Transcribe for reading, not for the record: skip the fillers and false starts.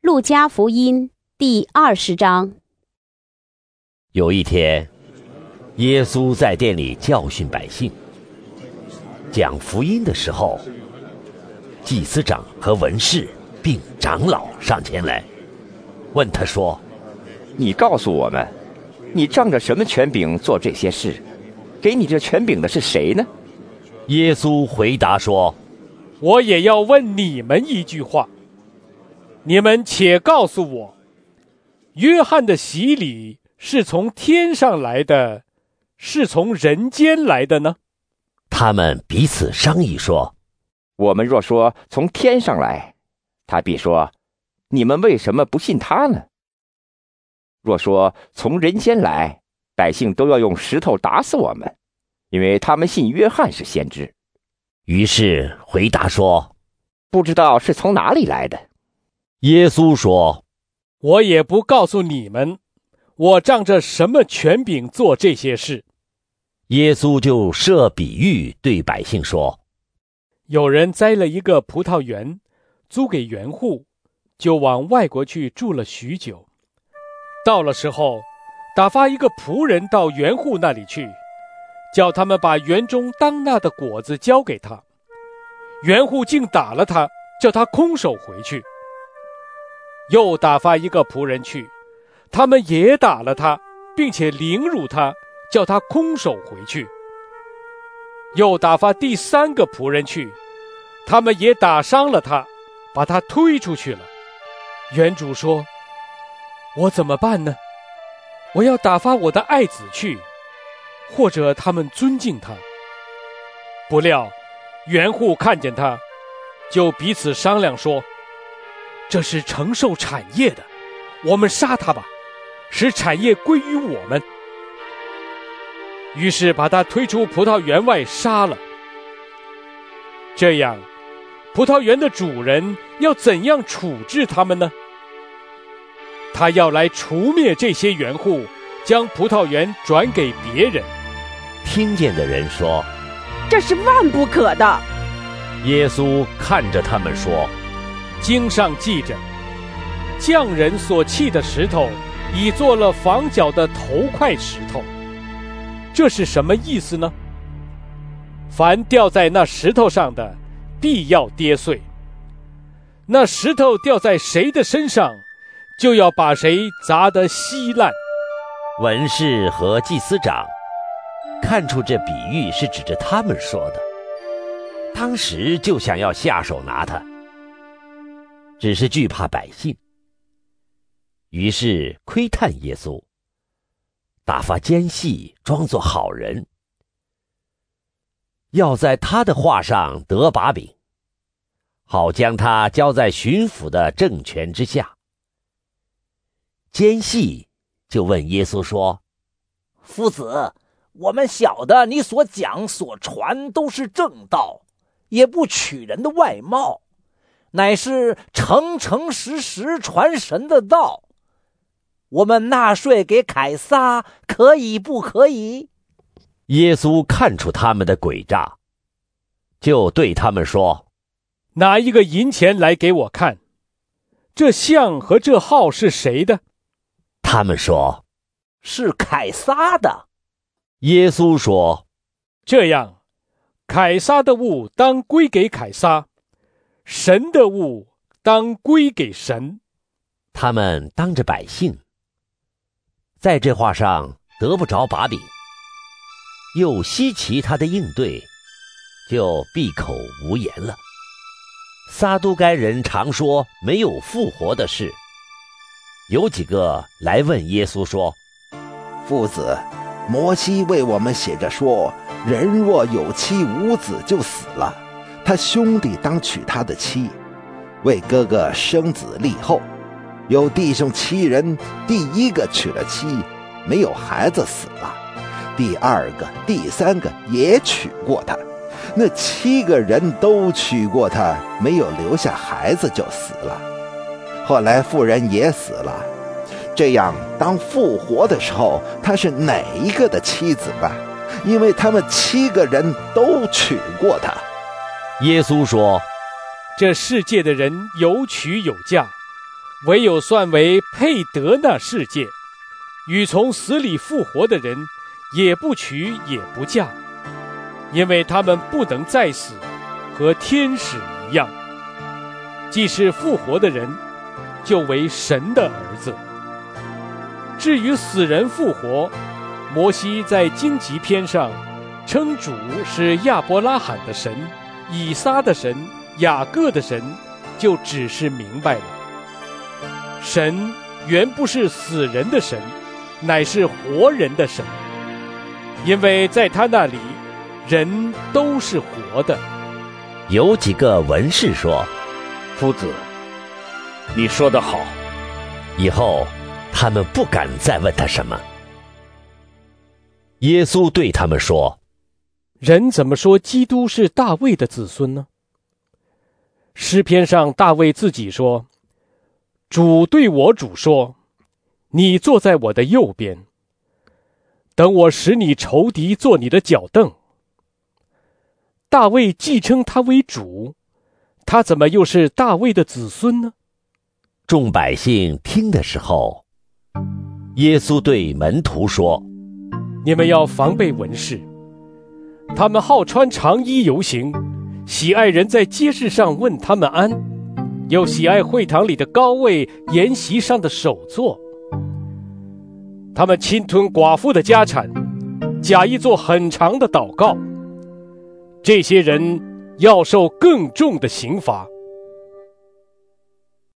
路加福音第20章。 有一天，耶稣在店里教训百姓，讲福音的时候，祭司长和文士并长老上前来，问他说：“ 你告诉我们，你仗着什么权柄做这些事？给你这权柄的是谁呢？” 耶稣回答说：“ 我也要问你们一句话，你们且告诉我，约翰的洗礼是从天上来的，是从人间来的呢？” 他们彼此商议说：“ 我们若说从天上来，他必说，你们为什么不信他呢？若说从人间来，百姓都要用石头打死我们，因为他们信约翰是先知。” 于是回答说：“ 不知道是从哪里来的。” 耶稣说：“ 我也不告诉你们，我仗着什么权柄做这些事。” 耶稣就设比喻对百姓说：“ 有人栽了一个葡萄园，租给园户，就往外国去住了许久。到了时候，打发一个仆人到园户那里去，叫他们把园中当纳的果子交给他。园户竟打了他，叫他空手回去。又打发一个仆人去，他们也打了他，并且凌辱他，叫他空手回去。又打发第3个仆人去，他们也打伤了他，把他推出去了。园主说：我怎么办呢？我要打发我的爱子去，或者他们尊敬他。不料园户看见他，就彼此商量说：这是承受产业的，我们杀他吧，使产业归于我们。于是把他推出葡萄园外杀了。这样，葡萄园的主人要怎样处置他们呢？他要来除灭这些园户，将葡萄园转给别人。 听见的人说： 这是万不可的。 耶稣看着他们说： 经上记着，匠人所弃的石头，已做了房角的头块石头。这是什么意思呢？凡掉在那石头上的，必要跌碎。那石头掉在谁的身上，就要把谁砸得稀烂。 文士和祭司长看出这比喻是指着他们说的，当时就想要下手拿他，只是惧怕百姓，于是窥探耶稣，打发奸细装作好人，要在他的话上得把柄，好将他交在巡抚的政权之下。奸细就问耶稣说： 夫子，我们晓得你所讲所传都是正道，也不取人的外貌，乃是诚诚实实传神的道。我们纳税给凯撒，可以不可以？ 耶稣看出他们的诡诈，就对他们说： 拿一个银钱来给我看，这像和这号是谁的？ 他们说： 是凯撒的。 耶稣说： 这样，凯撒的物当归给凯撒，神的物当归给神。 他们当着百姓，在这话上得不着把柄，又稀奇他的应对，就闭口无言了。撒都该人常说没有复活的事，有几个来问耶稣说： 夫子，摩西为我们写着说，人若有妻无子就死了，他兄弟当娶他的妻，为哥哥生子立后。有弟兄7人，第1个娶了妻，没有孩子死了，第2个、第3个也娶过他，那7个人都娶过他，没有留下孩子就死了。后来妇人也死了。这样当复活的时候，他是哪一个的妻子呢？因为他们7个人都娶过他。 耶稣说： 这世界的人有娶有嫁， 唯有算为配得那世界，与从死里复活的人，也不娶也不嫁，因为他们不能再死，和天使一样。既是复活的人，就为神的儿子。至于死人复活，摩西在荆棘篇上称主是亚伯拉罕的神、以撒的神、雅各的神，就只是明白了。神原不是死人的神，乃是活人的神，因为在他那里人都是活的。 有几个文士说： 夫子，你说得好。 以后他们不敢再问他什么。耶稣对他们说： 人怎么说基督是大卫的子孙呢？诗篇上大卫自己说：主对我主说，你坐在我的右边，等我使你仇敌做你的脚凳。大卫既称他为主，他怎么又是大卫的子孙呢？ 众百姓听的时候，耶稣对门徒说： 你们要防备文士，他们好穿长衣游行，喜爱人在街市上问他们安，又喜爱会堂里的高位、筵席上的首座。他们侵吞寡妇的家产，假意做很长的祷告。这些人要受更重的刑罚。